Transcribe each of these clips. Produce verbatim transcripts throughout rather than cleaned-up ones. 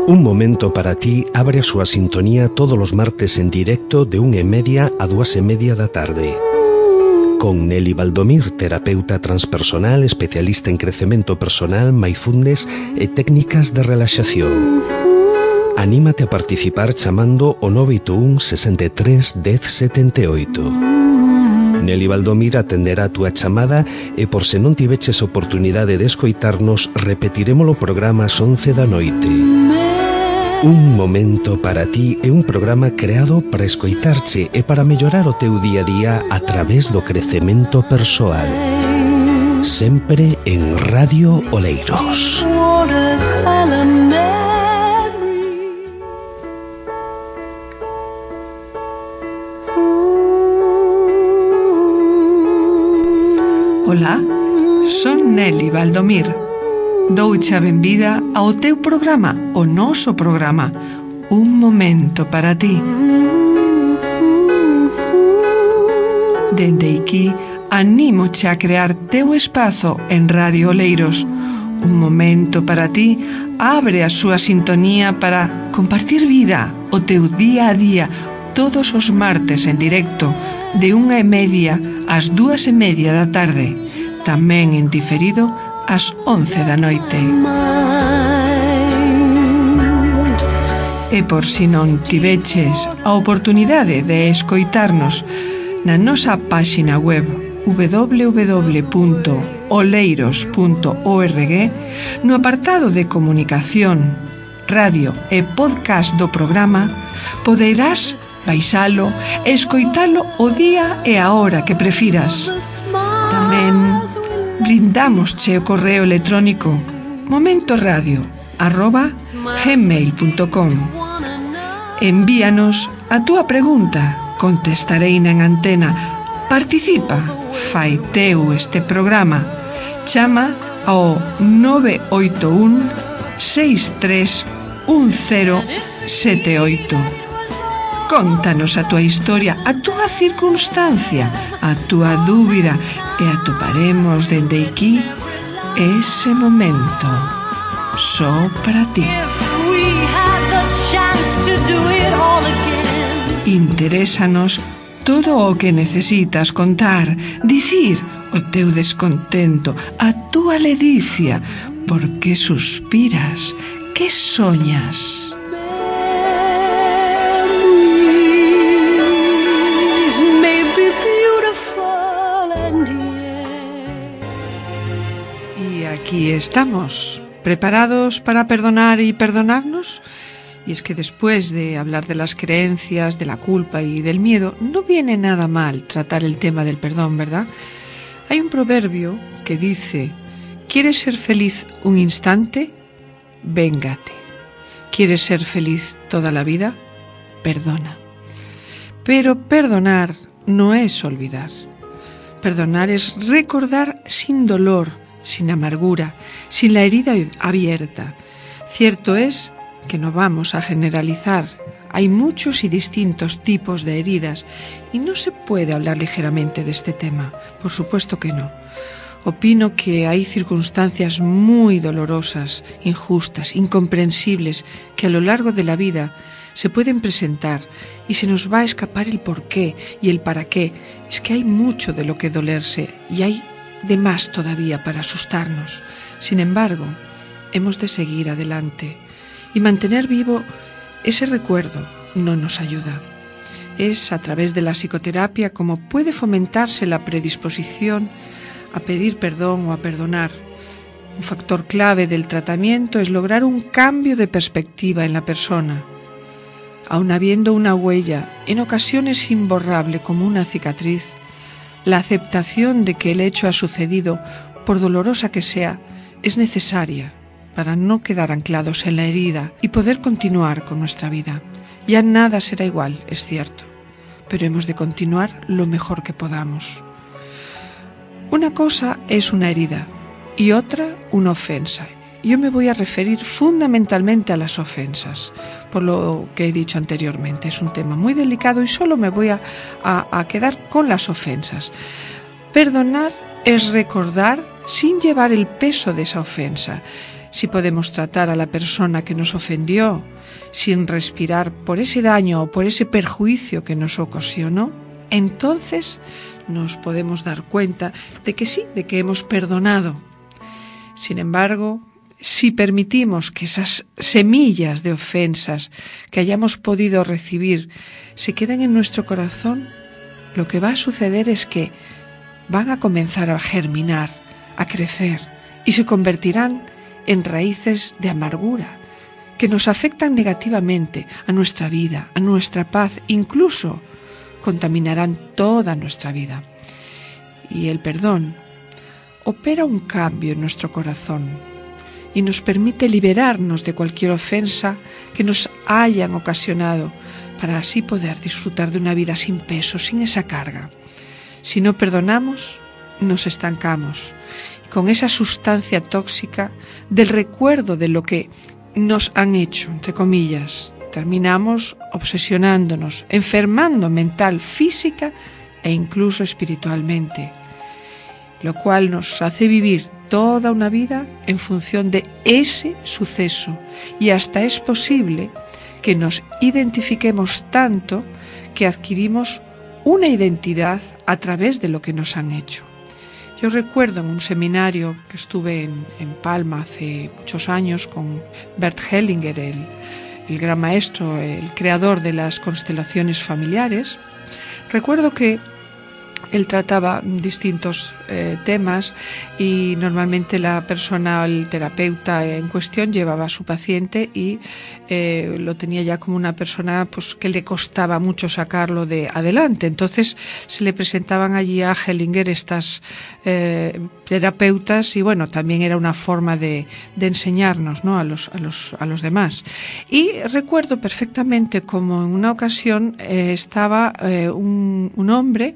Un momento para ti abre a súa sintonía todos os martes en directo de unha e media a dúas e media da tarde. Con Nelly Valdomir, terapeuta transpersonal, especialista en crecemento personal, mindfulness e técnicas de relaxación. Anímate a participar chamando o nove oito un, sesenta e tres, dez, setenta e oito. Nelly Valdomir atenderá a túa chamada e por se non tiveches oportunidade de escoitarnos, repetiremos o programa ás once da noite. Un momento para ti é un programa creado para escoitarche e para mellorar o teu día a día a través do crecemento persoal. Sempre en Radio Oleiros. Ola, son Nelly Valdomir. Douche a benvida ao teu programa, o noso programa, Un momento para ti. Dende aquí, anímoche a crear teu espazo en Radio Oleiros. Un momento para ti abre a súa sintonía para compartir vida, o teu día a día, todos os martes en directo, de unha e media ás dúas e media da tarde, tamén en diferido ás once da noite. E por si non tiveches a oportunidade de escoitarnos na nosa páxina web doble u doble u doble u punto oleiros punto org, no apartado de comunicación, radio e podcast do programa, poderás baixalo e escoitalo o día e a hora que prefiras. Tamén brindamosche o correo electrónico momentoradio arroba gmail punto com. Envíanos a túa pregunta, contestarei en antena. Participa, fai teu este programa. Chama ao nove oito un, seis tres un cero sete oito. Contanos a túa historia, a túa circunstancia, a túa dúbida e atoparemos dende aquí ese momento só para ti. Interésanos todo o que necesitas contar, dicir o teu descontento, a túa ledicia, por que suspiras, que soñas. Aquí estamos, preparados para perdonar y perdonarnos. Y es que después de hablar de las creencias, de la culpa y del miedo, no viene nada mal tratar el tema del perdón, ¿verdad? Hay un proverbio que dice: ¿quieres ser feliz un instante? Véngate. ¿Quieres ser feliz toda la vida? Perdona. Pero perdonar no es olvidar. Perdonar es recordar sin dolor, sin amargura, sin la herida abierta. Cierto es que no vamos a generalizar. Hay muchos y distintos tipos de heridas y no se puede hablar ligeramente de este tema. Por supuesto que no. Opino que hay circunstancias muy dolorosas, injustas, incomprensibles, que a lo largo de la vida se pueden presentar y se nos va a escapar el porqué y el para qué. Es que hay mucho de lo que dolerse y hay de más todavía para asustarnos. Sin embargo, hemos de seguir adelante y mantener vivo ese recuerdo no nos ayuda. Es a través de la psicoterapia como puede fomentarse la predisposición a pedir perdón o a perdonar. Un factor clave del tratamiento es lograr un cambio de perspectiva en la persona. Aun habiendo una huella, en ocasiones imborrable como una cicatriz, la aceptación de que el hecho ha sucedido, por dolorosa que sea, es necesaria para no quedar anclados en la herida y poder continuar con nuestra vida. Ya nada será igual, es cierto, pero hemos de continuar lo mejor que podamos. Una cosa es una herida y otra una ofensa. Yo me voy a referir fundamentalmente a las ofensas, por lo que he dicho anteriormente. Es un tema muy delicado y solo me voy a, a, a quedar con las ofensas. Perdonar es recordar sin llevar el peso de esa ofensa, si podemos tratar a la persona que nos ofendió sin respirar por ese daño o por ese perjuicio que nos ocasionó, entonces nos podemos dar cuenta de que sí, de que hemos perdonado. Sin embargo, si permitimos que esas semillas de ofensas que hayamos podido recibir se queden en nuestro corazón, lo que va a suceder es que van a comenzar a germinar, a crecer y se convertirán en raíces de amargura que nos afectan negativamente a nuestra vida, a nuestra paz, incluso contaminarán toda nuestra vida. Y el perdón opera un cambio en nuestro corazón y nos permite liberarnos de cualquier ofensa que nos hayan ocasionado para así poder disfrutar de una vida sin peso, sin esa carga. Si no perdonamos, nos estancamos con esa sustancia tóxica del recuerdo de lo que nos han hecho, entre comillas. Terminamos obsesionándonos, enfermando mental, física e incluso espiritualmente, lo cual nos hace vivir toda una vida en función de ese suceso, y hasta es posible que nos identifiquemos tanto que adquirimos una identidad a través de lo que nos han hecho. Yo recuerdo en un seminario que estuve en, en Palma hace muchos años con Bert Hellinger, el, el gran maestro, el creador de las constelaciones familiares. Recuerdo que él trataba distintos eh, temas y normalmente la persona, el terapeuta en cuestión, llevaba a su paciente y eh, lo tenía ya como una persona pues que le costaba mucho sacarlo de adelante. Entonces se le presentaban allí a Hellinger estas eh, terapeutas y bueno, también era una forma de, de enseñarnos, ¿no?, a los, a los, a los demás. Y recuerdo perfectamente como en una ocasión eh, estaba eh, un, un hombre.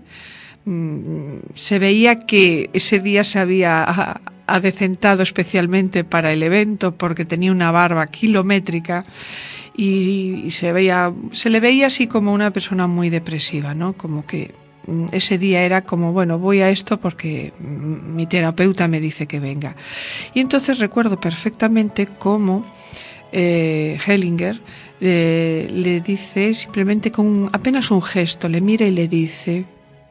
Se veía que ese día se había adecentado especialmente para el evento porque tenía una barba kilométrica y, y se veía, se le veía así como una persona muy depresiva, ¿no? Como que ese día era como, bueno, voy a esto porque mi terapeuta me dice que venga. Y entonces recuerdo perfectamente cómo eh, Hellinger eh, le dice, simplemente con apenas un gesto, le mira y le dice,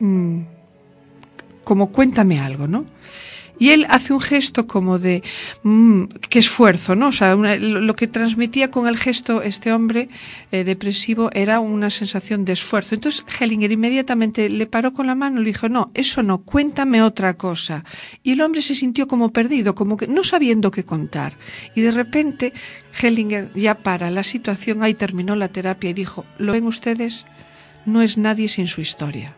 como cuéntame algo, ¿no? Y él hace un gesto como de mmm, qué esfuerzo, ¿no? O sea, una, lo que transmitía con el gesto este hombre eh, depresivo era una sensación de esfuerzo. Entonces Hellinger inmediatamente le paró con la mano y le dijo, no, eso no, cuéntame otra cosa. Y el hombre se sintió como perdido, como que no sabiendo qué contar. Y de repente Hellinger ya para la situación, ahí terminó la terapia y dijo, ¿lo ven ustedes? No es nadie sin su historia.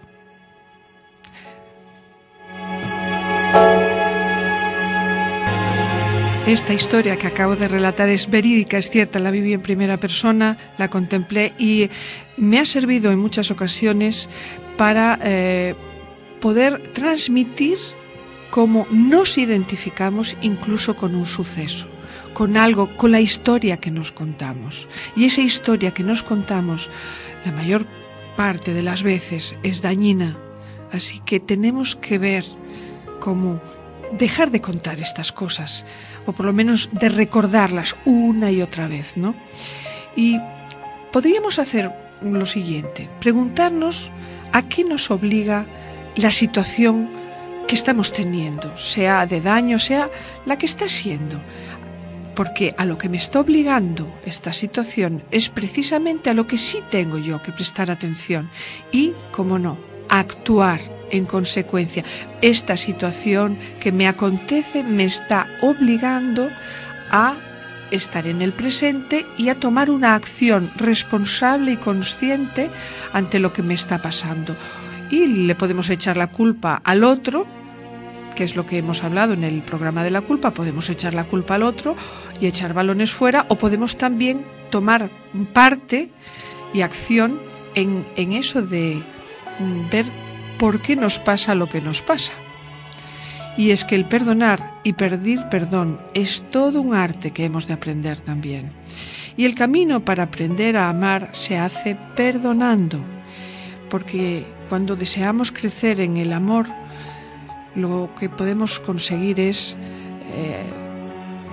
Esta historia que acabo de relatar es verídica, es cierta, la viví en primera persona, la contemplé y me ha servido en muchas ocasiones para eh, poder transmitir cómo nos identificamos incluso con un suceso, con algo, con la historia que nos contamos. Y esa historia que nos contamos, la mayor parte de las veces, es dañina. Así que tenemos que ver cómo dejar de contar estas cosas, o por lo menos de recordarlas una y otra vez, ¿no? Y podríamos hacer lo siguiente, preguntarnos a qué nos obliga la situación que estamos teniendo, sea de daño, sea la que está siendo, porque a lo que me está obligando esta situación es precisamente a lo que sí tengo yo que prestar atención y, cómo no, actuar en consecuencia. Esta situación que me acontece me está obligando a estar en el presente y a tomar una acción responsable y consciente ante lo que me está pasando. Y le podemos echar la culpa al otro, que es lo que hemos hablado en el programa de la culpa, podemos echar la culpa al otro y echar balones fuera, o podemos también tomar parte y acción en, en eso de ver por qué nos pasa lo que nos pasa. Y es que el perdonar y pedir perdón es todo un arte que hemos de aprender también. Y el camino para aprender a amar se hace perdonando, porque cuando deseamos crecer en el amor, lo que podemos conseguir es eh,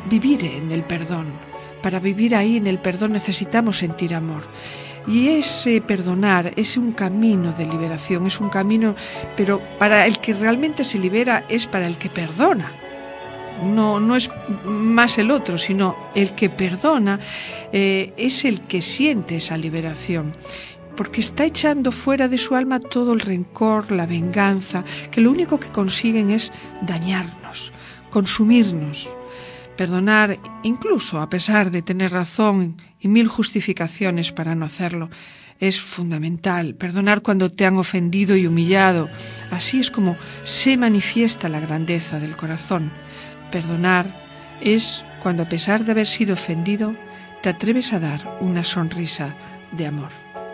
vivir en el perdón. Para vivir ahí en el perdón necesitamos sentir amor. Y ese perdonar es un camino de liberación, es un camino, pero para el que realmente se libera es para el que perdona. No, no es más el otro, sino el que perdona eh, es el que siente esa liberación, porque está echando fuera de su alma todo el rencor, la venganza, que lo único que consiguen es dañarnos, consumirnos. Perdonar, incluso a pesar de tener razón y mil justificaciones para no hacerlo, es fundamental. Perdonar cuando te han ofendido y humillado. Así es como se manifiesta la grandeza del corazón. Perdonar es cuando, a pesar de haber sido ofendido, te atreves a dar una sonrisa de amor.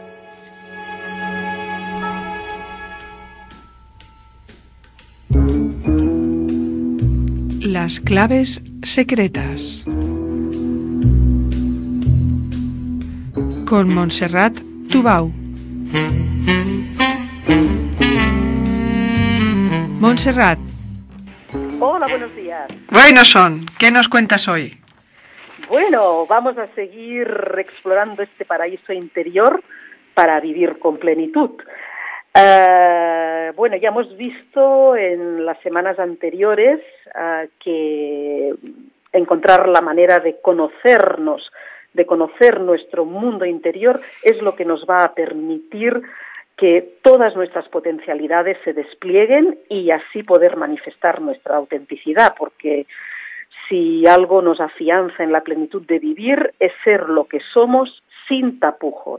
Las claves secretas. Con Montserrat Tubau. Montserrat. Hola, buenos días. Buenos son. ¿Qué nos cuentas hoy? Bueno, vamos a seguir explorando este paraíso interior para vivir con plenitud. Uh, bueno, ya hemos visto en las semanas anteriores uh, que encontrar la manera de conocernos, de conocer nuestro mundo interior, es lo que nos va a permitir que todas nuestras potencialidades se desplieguen y así poder manifestar nuestra autenticidad, porque si algo nos afianza en la plenitud de vivir es ser lo que somos sin tapujos.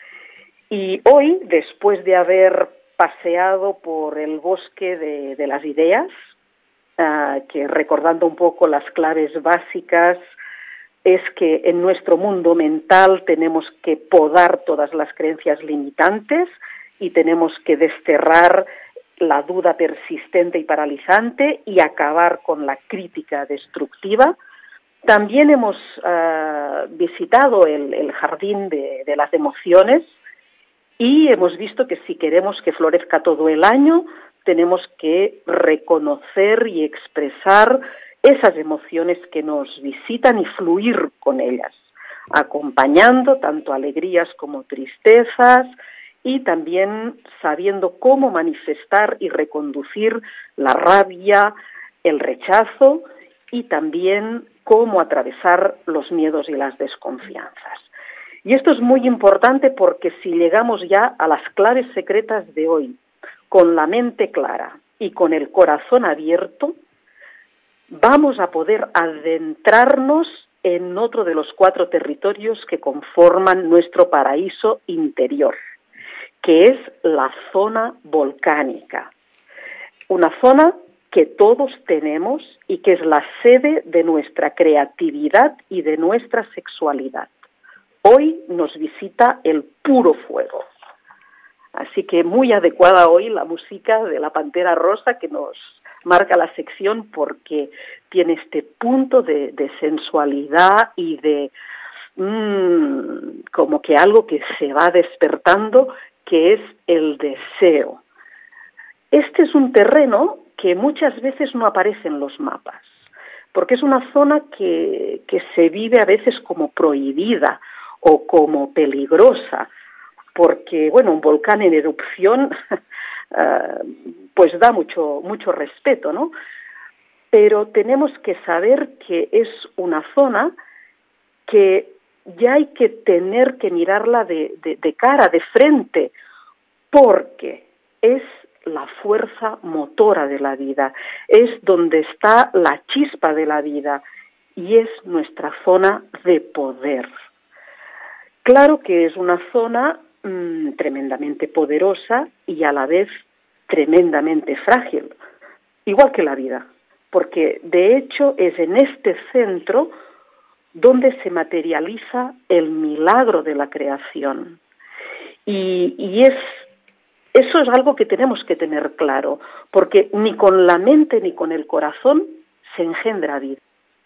Y hoy, después de haber paseado por el bosque de, de las ideas, uh, que recordando un poco las claves básicas, es que en nuestro mundo mental tenemos que podar todas las creencias limitantes y tenemos que desterrar la duda persistente y paralizante y acabar con la crítica destructiva. También hemos uh, visitado el, el jardín de, de las emociones y hemos visto que si queremos que florezca todo el año, tenemos que reconocer y expresar esas emociones que nos visitan y fluir con ellas, acompañando tanto alegrías como tristezas y también sabiendo cómo manifestar y reconducir la rabia, el rechazo y también cómo atravesar los miedos y las desconfianzas. Y esto es muy importante porque si llegamos ya a las claves secretas de hoy, con la mente clara y con el corazón abierto, vamos a poder adentrarnos en otro de los cuatro territorios que conforman nuestro paraíso interior, que es la zona volcánica. Una zona que todos tenemos y que es la sede de nuestra creatividad y de nuestra sexualidad. Hoy nos visita el puro fuego. Así que muy adecuada hoy la música de la Pantera Rosa que nos marca la sección porque tiene este punto de, de sensualidad y de mmm, como que algo que se va despertando, que es el deseo. Este es un terreno que muchas veces no aparece en los mapas, porque es una zona que, que se vive a veces como prohibida o como peligrosa, porque, bueno, un volcán en erupción uh, pues da mucho, mucho respeto, ¿no? Pero tenemos que saber que es una zona que ya hay que tener que mirarla de, de, de cara, de frente, porque es la fuerza motora de la vida, es donde está la chispa de la vida y es nuestra zona de poder. Claro que es una zona mmm, tremendamente poderosa y a la vez tremendamente frágil, igual que la vida, porque de hecho es en este centro donde se materializa el milagro de la creación. Y, y es, eso es algo que tenemos que tener claro, porque ni con la mente ni con el corazón se engendra vida,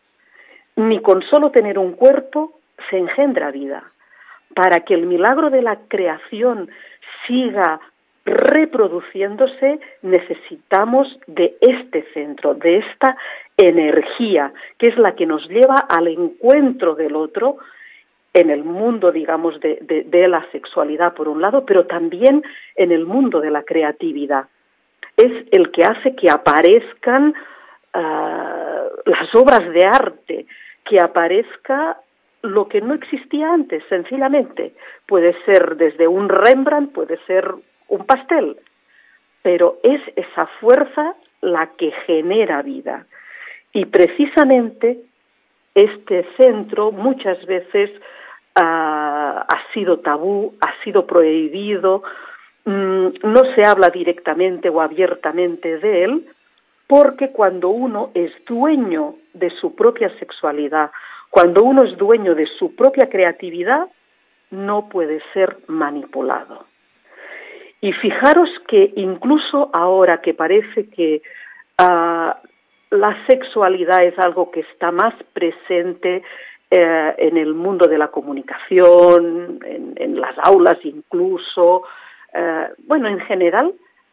ni con solo tener un cuerpo se engendra vida. Para que el milagro de la creación siga reproduciéndose, necesitamos de este centro, de esta energía, que es la que nos lleva al encuentro del otro en el mundo, digamos, de, de, de la sexualidad, por un lado, pero también en el mundo de la creatividad. Es el que hace que aparezcan uh, las obras de arte, que aparezca lo que no existía antes, sencillamente. Puede ser desde un Rembrandt, puede ser un pastel, pero es esa fuerza la que genera vida. Y precisamente este centro muchas veces uh, ha sido tabú, ha sido prohibido, mmm, no se habla directamente o abiertamente de él, porque cuando uno es dueño de su propia sexualidad, cuando uno es dueño de su propia creatividad, no puede ser manipulado. Y fijaros que incluso ahora que parece que uh, la sexualidad es algo que está más presente eh, en el mundo de la comunicación, en, en las aulas incluso, eh, bueno, en general,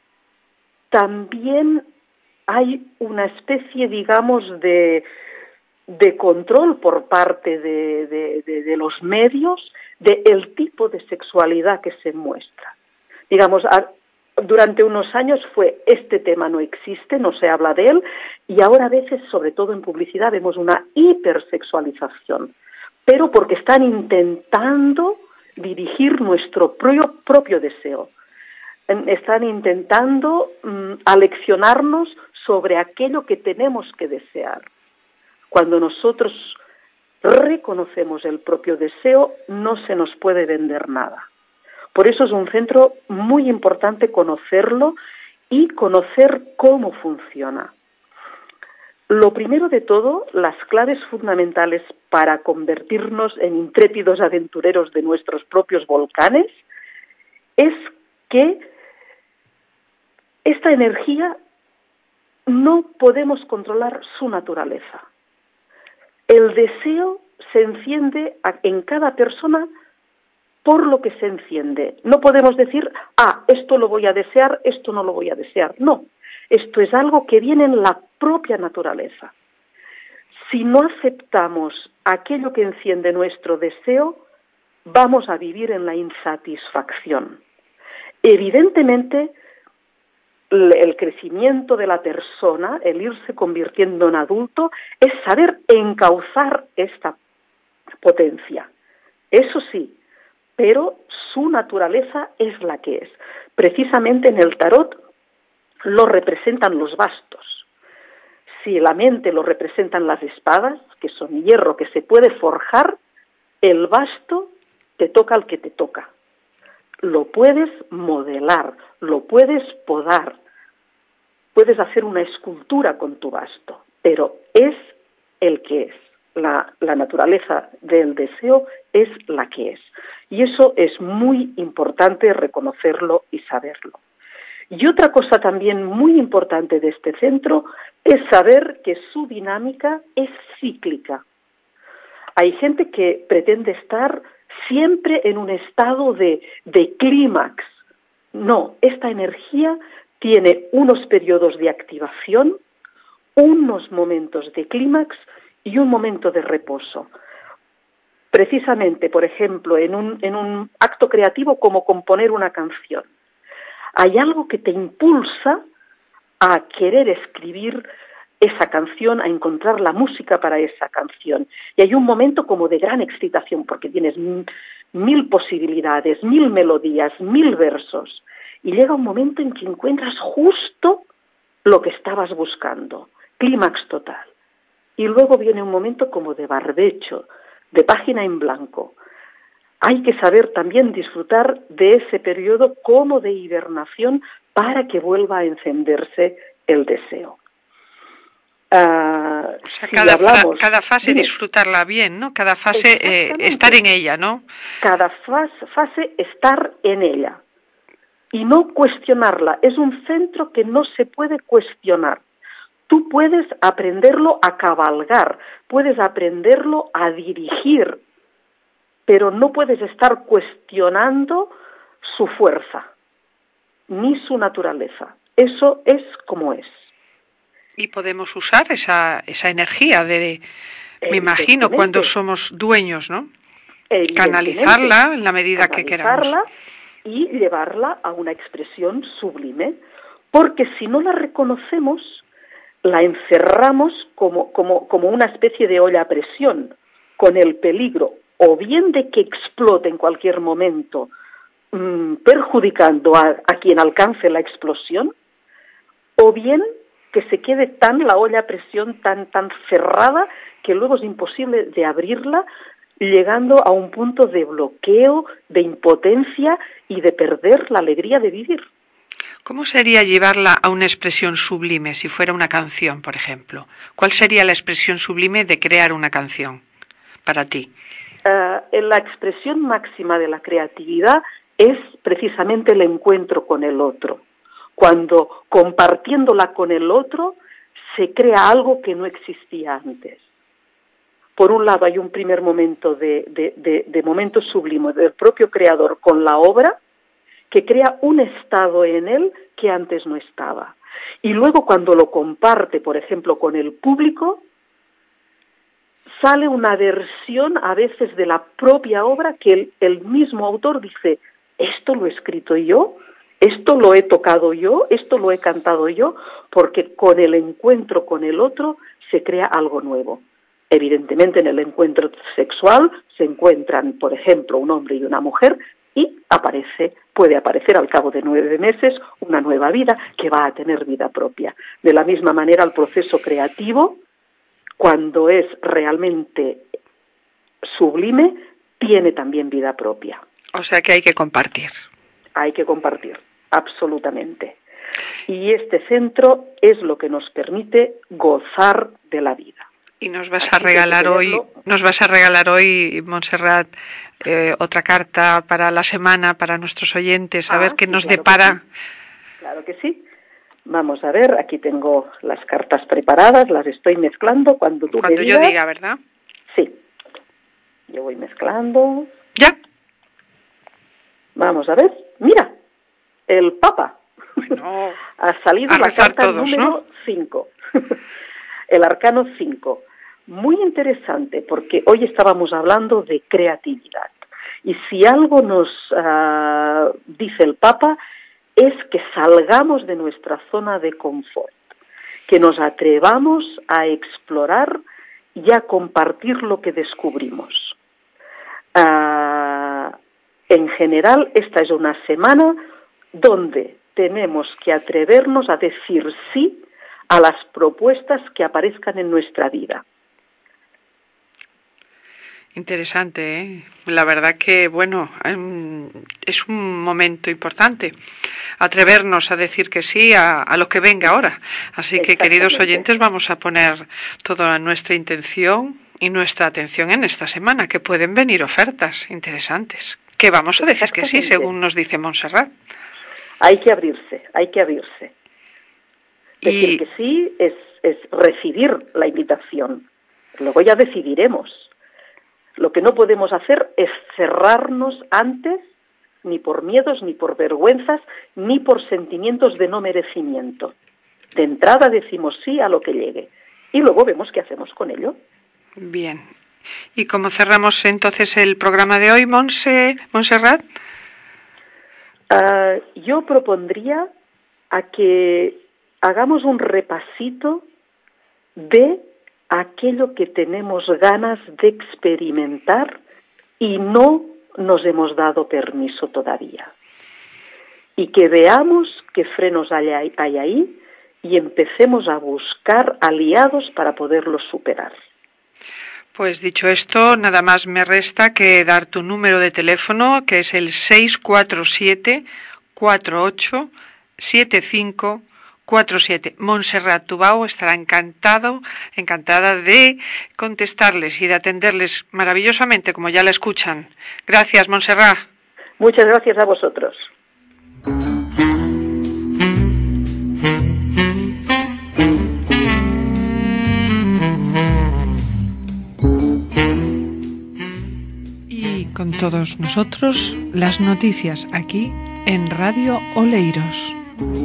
también hay una especie, digamos, de, de control por parte de, de, de, de los medios del tipo de sexualidad que se muestra. Digamos, a, durante unos años fue, este tema no existe, no se habla de él, y ahora a veces, sobre todo en publicidad, vemos una hipersexualización, pero porque están intentando dirigir nuestro propio, propio deseo. Están intentando um, aleccionarnos sobre aquello que tenemos que desear. Cuando nosotros reconocemos el propio deseo, no se nos puede vender nada. Por eso es un centro muy importante conocerlo y conocer cómo funciona. Lo primero de todo, las claves fundamentales para convertirnos en intrépidos aventureros de nuestros propios volcanes, es que esta energía no podemos controlar su naturaleza. El deseo se enciende en cada persona por lo que se enciende. No podemos decir, ah, esto lo voy a desear, esto no lo voy a desear. No, esto es algo que viene en la propia naturaleza. Si no aceptamos aquello que enciende nuestro deseo, vamos a vivir en la insatisfacción. Evidentemente, el crecimiento de la persona, el irse convirtiendo en adulto, es saber encauzar esta potencia. Eso sí, pero su naturaleza es la que es. Precisamente en el tarot lo representan los bastos. Si la mente lo representan las espadas, que son hierro que se puede forjar, el basto te toca al que te toca. Lo puedes modelar, lo puedes podar, puedes hacer una escultura con tu basto, pero es el que es. La, la naturaleza del deseo es la que es. Y eso es muy importante reconocerlo y saberlo. Y otra cosa también muy importante de este centro es saber que su dinámica es cíclica. Hay gente que pretende estar siempre en un estado de, de clímax. No, esta energía tiene unos periodos de activación, unos momentos de clímax y un momento de reposo. Precisamente, por ejemplo, en un, en un acto creativo como componer una canción, hay algo que te impulsa a querer escribir esa canción, a encontrar la música para esa canción. Y hay un momento como de gran excitación, porque tienes mil posibilidades, mil melodías, mil versos. Y llega un momento en que encuentras justo lo que estabas buscando, clímax total. Y luego viene un momento como de barbecho, de página en blanco. Hay que saber también disfrutar de ese periodo como de hibernación para que vuelva a encenderse el deseo. Uh, o sea, si cada, hablamos, cada fase dime, disfrutarla bien, ¿no? Cada fase eh, estar en ella, ¿no? Cada fase, fase estar en ella y no cuestionarla. Es un centro que no se puede cuestionar. Tú puedes aprenderlo a cabalgar, puedes aprenderlo a dirigir, pero no puedes estar cuestionando su fuerza. ni su naturaleza. Eso es como es. Y podemos usar esa, esa energía de, me imagino, cuando somos dueños, ¿no? Canalizarla en la medida que queramos. Y llevarla a una expresión sublime, porque si no la reconocemos, la encerramos como, como, como una especie de olla a presión, con el peligro o bien de que explote en cualquier momento, mmm, perjudicando a, a quien alcance la explosión, o bien que se quede tan la olla a presión tan, tan cerrada que luego es imposible de abrirla, llegando a un punto de bloqueo, de impotencia y de perder la alegría de vivir. ¿Cómo sería llevarla a una expresión sublime si fuera una canción, por ejemplo? ¿Cuál sería la expresión sublime de crear una canción para ti? Uh, la expresión máxima de la creatividad es precisamente el encuentro con el otro. Cuando compartiéndola con el otro se crea algo que no existía antes. Por un lado hay un primer momento de, de, de, de momento sublime del propio creador con la obra, que crea un estado en él que antes no estaba. Y luego cuando lo comparte, por ejemplo, con el público, sale una versión a veces de la propia obra que el, el mismo autor dice, esto lo he escrito yo, esto lo he tocado yo, esto lo he cantado yo, porque con el encuentro con el otro se crea algo nuevo. Evidentemente en el encuentro sexual se encuentran, por ejemplo, un hombre y una mujer y aparece, puede aparecer al cabo de nueve meses una nueva vida que va a tener vida propia. De la misma manera el proceso creativo, cuando es realmente sublime, tiene también vida propia. O sea que hay que compartir. Hay que compartir, absolutamente. Y este centro es lo que nos permite gozar de la vida. Y nos vas a regalar hoy, nos vas a regalar hoy, Montserrat, eh, otra carta para la semana para nuestros oyentes, a ah, ver qué sí, nos claro depara. Que sí. Claro que sí. Vamos a ver, aquí tengo las cartas preparadas, las estoy mezclando cuando tú Cuando me yo digas. diga, ¿verdad? Sí. Yo voy mezclando. Ya. Vamos a ver. Mira, el Papa. Bueno, ha salido la carta todos, número cinco. ¿no? El arcano cinco. Muy interesante, porque hoy estábamos hablando de creatividad. Y si algo nos uh, dice el Papa, es que salgamos de nuestra zona de confort, que nos atrevamos a explorar y a compartir lo que descubrimos. Uh, en general, esta es una semana donde tenemos que atrevernos a decir sí a las propuestas que aparezcan en nuestra vida. Interesante, ¿eh? La verdad que, bueno, es un momento importante atrevernos a decir que sí a, a lo que venga ahora. Así que, queridos oyentes, vamos a poner toda nuestra intención y nuestra atención en esta semana, que pueden venir ofertas interesantes. Que vamos a decir que sí, según nos dice Montserrat. Hay que abrirse, hay que abrirse. Decir Y... que sí es, es recibir la invitación. Luego ya decidiremos. Lo que no podemos hacer es cerrarnos antes, ni por miedos, ni por vergüenzas, ni por sentimientos de no merecimiento. De entrada decimos sí a lo que llegue y luego vemos qué hacemos con ello. Bien. ¿Y cómo cerramos entonces el programa de hoy, Monse, Montserrat? Uh, yo propondría a que hagamos un repasito de aquello que tenemos ganas de experimentar y no nos hemos dado permiso todavía. Y que veamos qué frenos hay, hay ahí y empecemos a buscar aliados para poderlos superar. Pues dicho esto, nada más me resta que dar tu número de teléfono, que es el seis cuatro siete, cuatro ocho, siete cinco cuatro siete. Montserrat Tubau estará encantado, encantada de contestarles y de atenderles maravillosamente, como ya la escuchan. Gracias, Montserrat. Muchas gracias a vosotros. Y con todos nosotros las noticias aquí en Radio Oleiros.